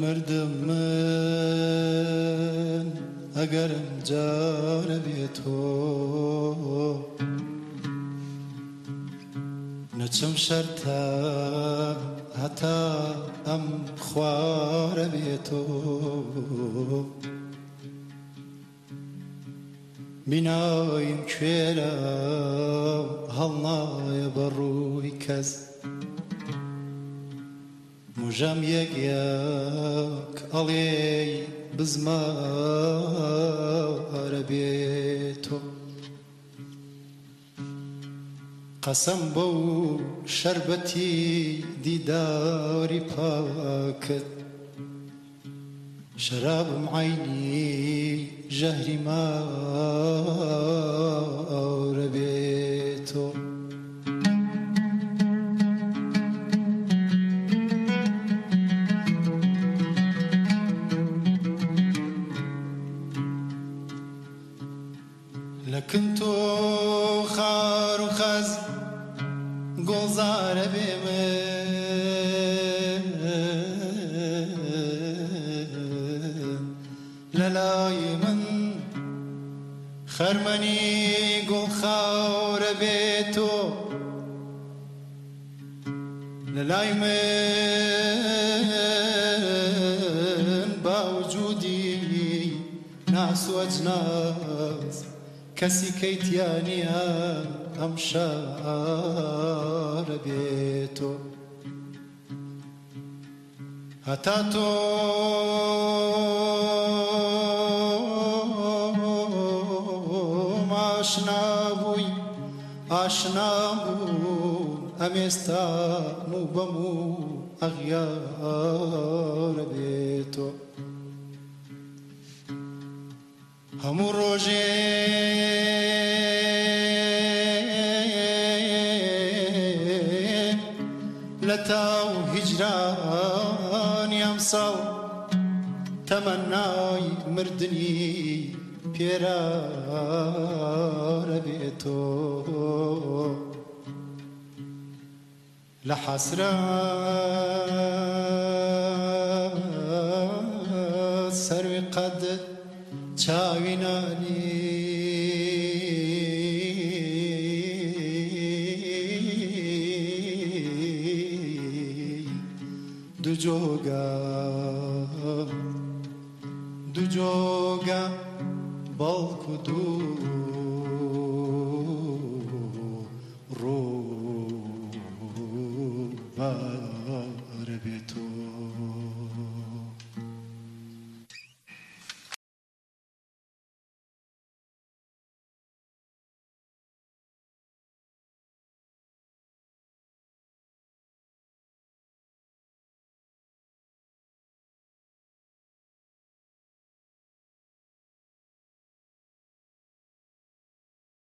مردم من اگرم جار بی تو نچم شرطا حتی ام خوار بی تو بینایم کوێرە هەڵنایە بەڕووی کەس موژەم یەک یەک ئەڵێ بزمارە بێ تۆ قەسەم بەو شەربەتی دیداری پاکت شرابم عيني جهري ما ربيته لكن تو خار وخز قوزار بيمن للاي من خرمني قول خاور بيتو للاي من باوجودي ناس واجناس كسي كيتياني امشار بيتو هتاتو آشنا بون امیستانو بمو اغیار بیتو همو روژه لتاو هجرانی امساو تمنای مردنی پیرار بیتو لحسرات سروي قد چاوینانی دو جوگا بالکو دو